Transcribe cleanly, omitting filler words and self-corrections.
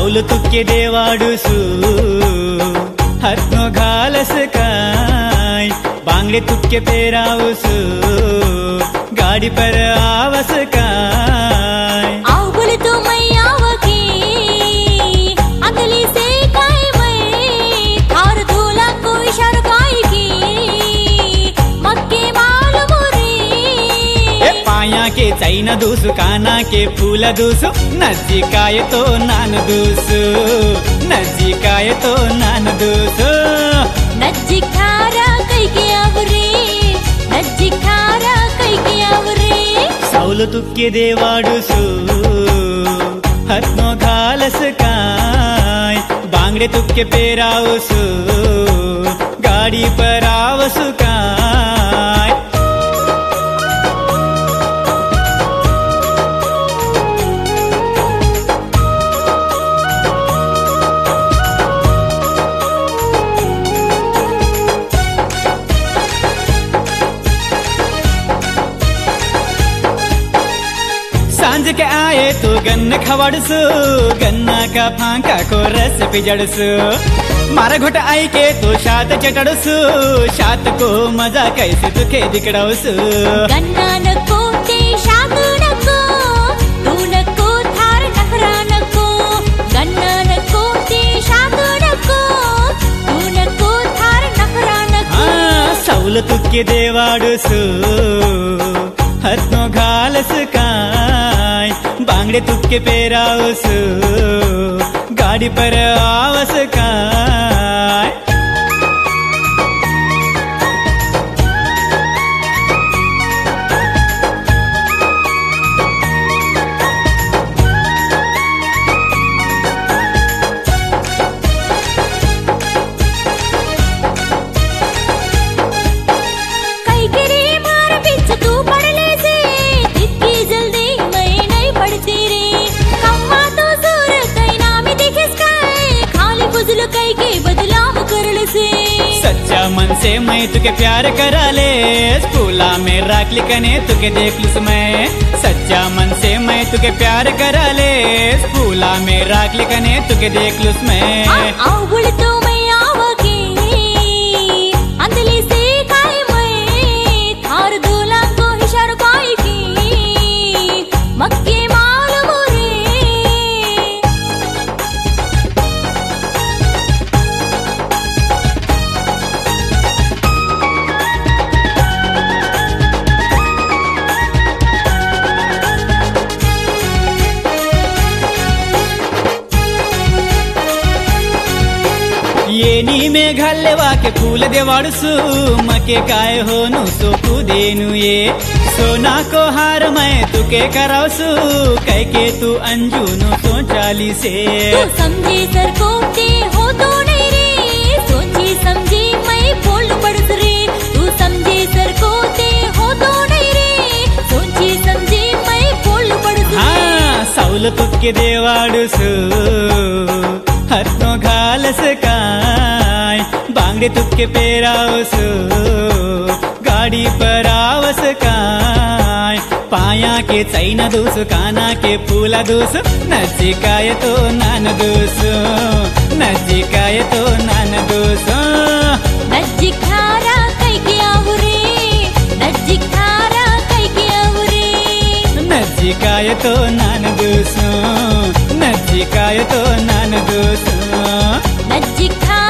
सावल तुके देवाडूसू हातनो घालस काय बांगडे तुके पेरावसू गाड़ी पर आवस काय आओ बोले तो मैं आवगी अगली से काय मैं थार दूल्हा को इशारा काएगी मक्के मालूम रे पाया के चैना दूसु काना के फूल दूसु नजीकाय तो नान दूसु नजीकाय तो नान दूसु नजीकारा कई के आवरे नजीकारा कई के आवरे सावल तुके देवाडूसू हातनो घालस काय बांगडे तुके पेरावसू गाड़ी पर आवसू काय सांझ के आए तो गन्ना खवाड़सू गन्ना का फांका को रस पिजड़सू मारा घोट आई के तो शात चटड़सू शात को मजा कैसे तुके दिकड़सू गन्ना नको ते शात नको तू नको थार नखरा नको गन्ना नको ते शात नको तू नको थार नखरा नको सावल तुके देवाडूसू हातनो घालस काय बांगडे तुके पेरावसू गाड़ी पर आवस काय सच्चा मन से मैं तुके प्यार करा ले स्कूला में राखली कने तुके देख लूस मैं सच्चा मन से मैं तुके प्यार करा ले स्कूला में राखली कने तुके देख लूस मैं आओ बोले तो मैं आवगी अंदली से काय मैं थार दूल्हा को इशारा काएगी मक्के मालूम रे ये नी में घल्लेवा के फूल देवाड़सू मके काय होनु सोकू देनु ये सोना को हार मैं तुके करावसू कह के तू अंजुनु सोचाली से तू समझे सर को ते हो तो नहीं रे सोची समझी मैं बोल पड़स रे तू समझे सर को ते हो तो नहीं रे सोची समझी मैं बोल पड़स रे सावल तुके देवाडूसू हातनो घालस काय बांगडे तुके पेरावसू गाड़ी पर आवस काय पाया के चैना दूसु काना के फूला दूसु नजीकाय तो नान दूसु नजीकाय तो नान दूसु नजीकारा कई के आवरे नजीकारा कई के आवरे नजीकाय तो नान दूसु नजीकाय तो नान दूसु नजीकारा